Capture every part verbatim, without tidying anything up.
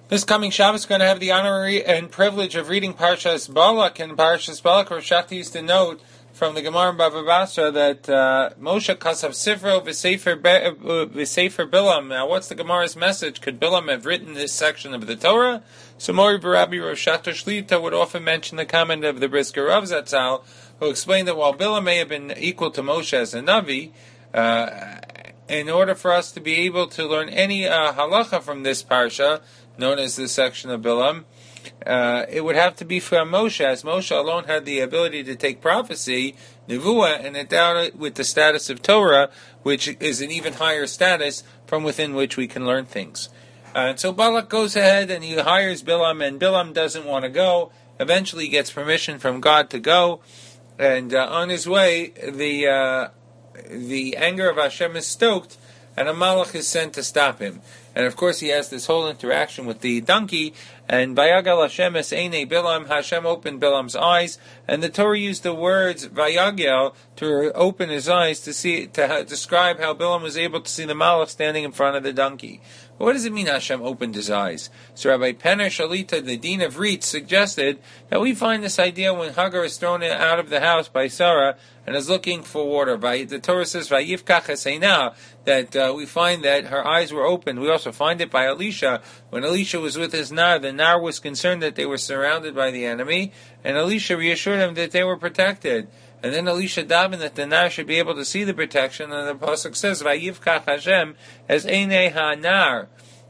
This coming Shabbos is going to have the honorary and privilege of reading Parshas Balak, and Parshas Balak, Rav Shachti used to note from the Gemara in Bava Basra that uh, Moshe Kasav Sifro v'Sefer v'Sefer Bilam. Now, what's the Gemara's message? Could Bilam have written this section of the Torah? So Mori Barabi Rav Shachtar Shlita would often mention the comment of the Brisker Rav Zatzal, who explained that while Bilam may have been equal to Moshe as a Navi, uh, in order for us to be able to learn any uh, halacha from this parsha, known as the section of Bilam, uh, it would have to be from Moshe, as Moshe alone had the ability to take prophecy, Nevuah, and endow it with the status of Torah, which is an even higher status from within which we can learn things. Uh, and so Balak goes ahead and he hires Bilam, and Bilam doesn't want to go. Eventually he gets permission from God to go, and uh, on his way, the uh, the anger of Hashem is stoked, and a malach is sent to stop him. And of course he has this whole interaction with the donkey, and Vayagal Hashem es einei Bilam, Hashem opened Bilam's eyes, and the Torah used the words Vayagel to open his eyes to see, to ha- describe how Bilam was able to see the malach standing in front of the donkey. What does it mean Hashem opened his eyes? So Rabbi Penner Shalita, the Dean of Reitz, suggested that we find this idea when Hagar is thrown out of the house by Sarah and is looking for water. The Torah says, Vayivkach eseinah, that uh, we find that her eyes were opened. We also find it by Elisha. When Elisha was with his Nar, the Nar was concerned that they were surrounded by the enemy, and Elisha reassured him that they were protected. And then Elisha davened that the Nar should be able to see the protection, and the pasuk says, Vayivkach Hashem as einei ha-nar,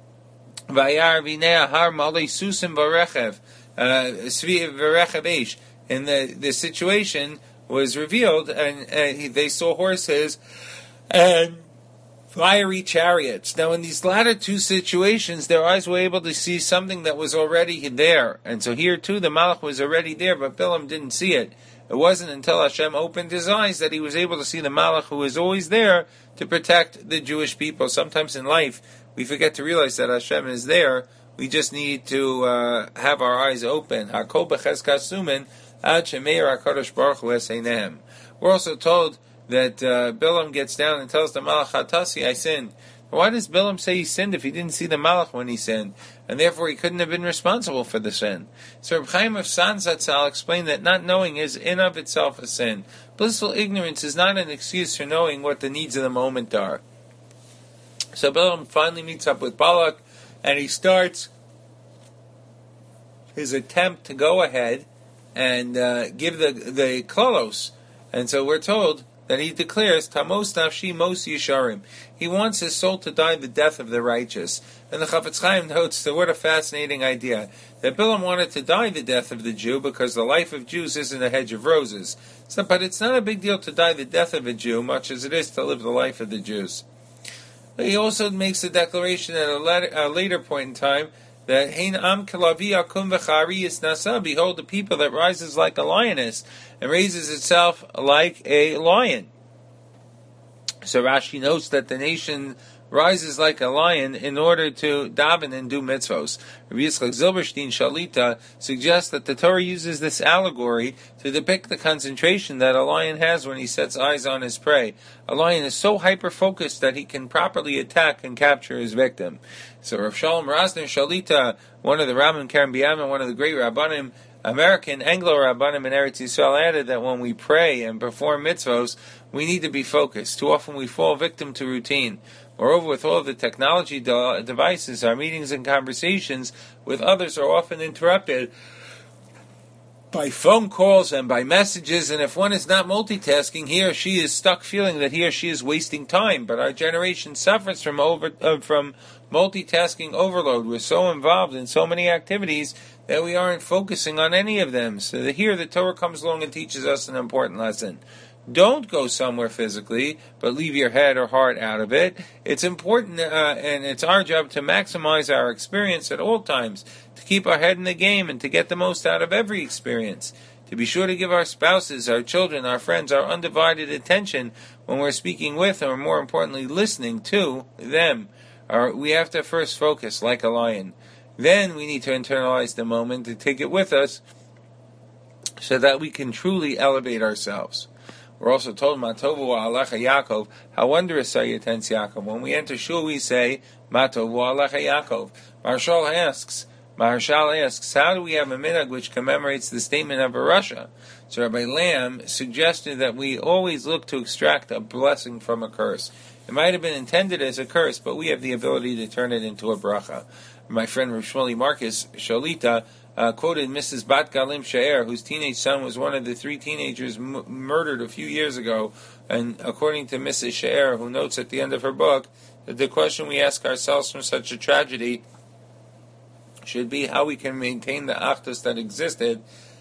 Vayar vinei har malei susim v'rechev, svi v'rechev eish. In the the situation was revealed, and uh, they saw horses and fiery chariots. Now, in these latter two situations, their eyes were able to see something that was already there. And so here, too, the Malach was already there, but Bilam didn't see it. It wasn't until Hashem opened his eyes that he was able to see the Malach who is always there to protect the Jewish people. Sometimes in life, we forget to realize that Hashem is there. We just need to uh, have our eyes open. Hakol b'chezkas sumen ad shemeir HaKadosh Baruch Hu es einehem. We're also told that uh, Bilam gets down and tells the Malach, Hatasi, I sinned. Why does Bilam say he sinned if he didn't see the Malach when he sinned? And therefore he couldn't have been responsible for the sin. So Reb Chaim of Sanz Zatzal explained that not knowing is in of itself a sin. Blissful ignorance is not an excuse for knowing what the needs of the moment are. So Bilam finally meets up with Balak, and he starts his attempt to go ahead and uh, give the the klolos. And so we're told that he declares, Tamos nafshi mos yisharim. He wants his soul to die the death of the righteous. And the Chafetz Chaim notes that what a fascinating idea, that Bilam wanted to die the death of the Jew because the life of Jews isn't a hedge of roses. So, but it's not a big deal to die the death of a Jew, much as it is to live the life of the Jews. He also makes a declaration at a later, a later point in time that Hein am kelavi akum v'chari is nasa. Behold, the people that rises like a lioness and raises itself like a lion. So Rashi notes that the nation rises like a lion in order to daven and do mitzvos. Rabbi Yitzchak Zilberstein Shalita suggests that the Torah uses this allegory to depict the concentration that a lion has when he sets eyes on his prey. A lion is so hyper-focused that he can properly attack and capture his victim. So Rav Shalom Rosner Shalita, one of the Rambam Karen B'Yama, one of the great Rabbanim, American Anglo-Rabbanim in Eretz Yisrael, added that when we pray and perform mitzvos, we need to be focused. Too often we fall victim to routine. Moreover, with all of the technology de- devices, our meetings and conversations with others are often interrupted by phone calls and by messages, and if one is not multitasking, he or she is stuck feeling that he or she is wasting time. But our generation suffers from over uh, from multitasking overload. We're so involved in so many activities that we aren't focusing on any of them. So that here the Torah comes along and teaches us an important lesson. Don't go somewhere physically, but leave your head or heart out of it. It's important, uh, and it's our job to maximize our experience at all times, to keep our head in the game and to get the most out of every experience. To be sure to give our spouses, our children, our friends, our undivided attention when we're speaking with, or more importantly, listening to them. Our, we have to first focus like a lion. Then we need to internalize the moment and take it with us so that we can truly elevate ourselves. We're also told, Matovu Alecha Yaakov, how wondrous are your tents, Yaakov. When we enter Shul, we say, Matovu Alecha Yaakov. Marshall asks, Marshall asks, how do we have a minhag which commemorates the statement of a Rasha? So Rabbi Lamb suggested that we always look to extract a blessing from a curse. It might have been intended as a curse, but we have the ability to turn it into a bracha. My friend Rav Shmuley Marcus Shalita uh, quoted Missus Bat Galim Sha'er, whose teenage son was one of the three teenagers m- murdered a few years ago. And according to Missus Sha'er, who notes at the end of her book, that the question we ask ourselves from such a tragedy should be how we can maintain the achdus that existed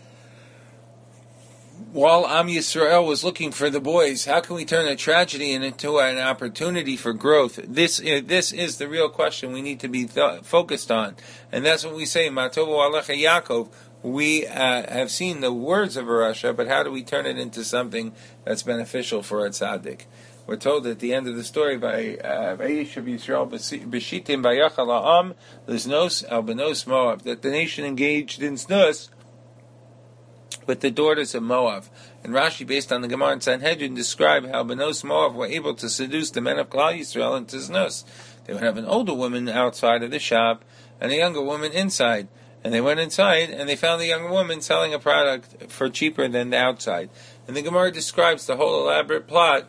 while Am Yisrael was looking for the boys. How can we turn a tragedy into an opportunity for growth? This uh, this is the real question we need to be th- focused on. And that's what we say, Matovu Alecha Yaakov. We uh, have seen the words of a Rasha, but how do we turn it into something that's beneficial for a tzaddik? We're told at the end of the story by Vayish of Yisrael B'shitim Bayachal Ha'am L'znos Al Benos Moab, that the nation engaged in snus with the daughters of Moab. And Rashi, based on the Gemara and Sanhedrin, describe how Benos Moab were able to seduce the men of Klal Yisrael into snus. They would have an older woman outside of the shop and a younger woman inside. And they went inside and they found the younger woman selling a product for cheaper than the outside. And the Gemara describes the whole elaborate plot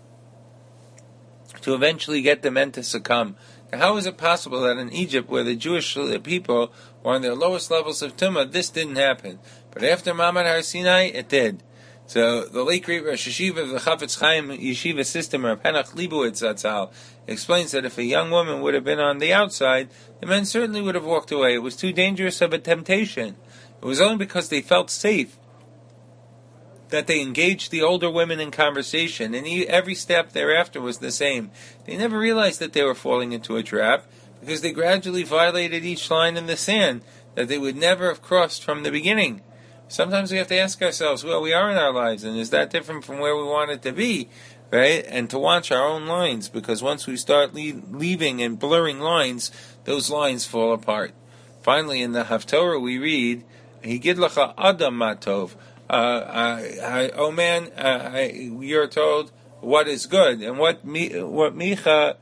to eventually get the men to succumb. Now, how is it possible that in Egypt, where the Jewish people were on their lowest levels of tumah, this didn't happen? But after Ma'amad Har Sinai, it did. So the late great Rosh Hashiva of the Chafetz Chaim Yeshiva system, Rav Henach Leibowitz Zatzal, explains that if a young woman would have been on the outside, the men certainly would have walked away. It was too dangerous of a temptation. It was only because they felt safe that they engaged the older women in conversation, and every step thereafter was the same. They never realized that they were falling into a trap, because they gradually violated each line in the sand that they would never have crossed from the beginning. Sometimes we have to ask ourselves, well, we are in our lives, and is that different from where we want it to be, right? And to watch our own lines, because once we start le- leaving and blurring lines, those lines fall apart. Finally, in the Haftorah we read, Higid Lacha Adam Matov, Uh, I, I, oh man, uh, I, you're told what is good, and what Mi, what Micha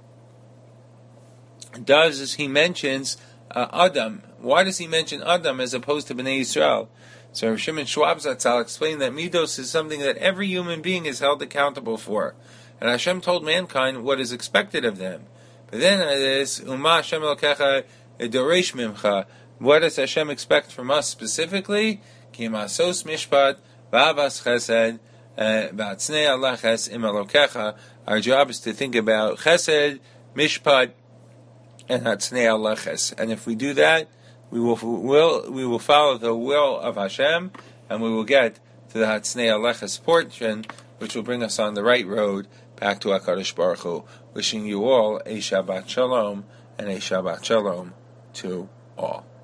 does is he mentions uh, Adam. Why does he mention Adam as opposed to Bnei Yisrael? So Shimon Schwab Zatzal explained that Midos is something that every human being is held accountable for, and Hashem told mankind what is expected of them. But then it is Uma Hashem Elokecha Doresh Mimcha. What does Hashem expect from us specifically? Kimasos mishpat, v'avas chesed, v'atznei alaches im alokecha. Our job is to think about chesed, mishpat, and atznei alaches. And if we do that, we will, will we will follow the will of Hashem, and we will get to the atznei alaches portion, which will bring us on the right road back to HaKadosh Baruch Hu. Wishing you all a Shabbat Shalom and a Shabbat Shalom to all.